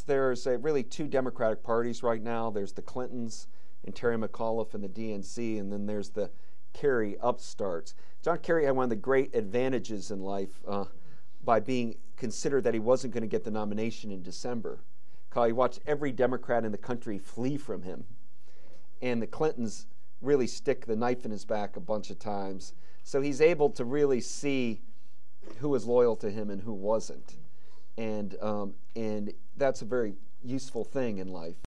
there's really two Democratic parties right now. There's the Clintons and Terry McAuliffe and the DNC, and then there's the Kerry upstarts. John Kerry had one of the great advantages in life by being considered that he wasn't going to get the nomination in December. He watched every Democrat in the country flee from him. And the Clintons really stick the knife in his back a bunch of times. So he's able to really see who was loyal to him and who wasn't. And that's a very useful thing in life.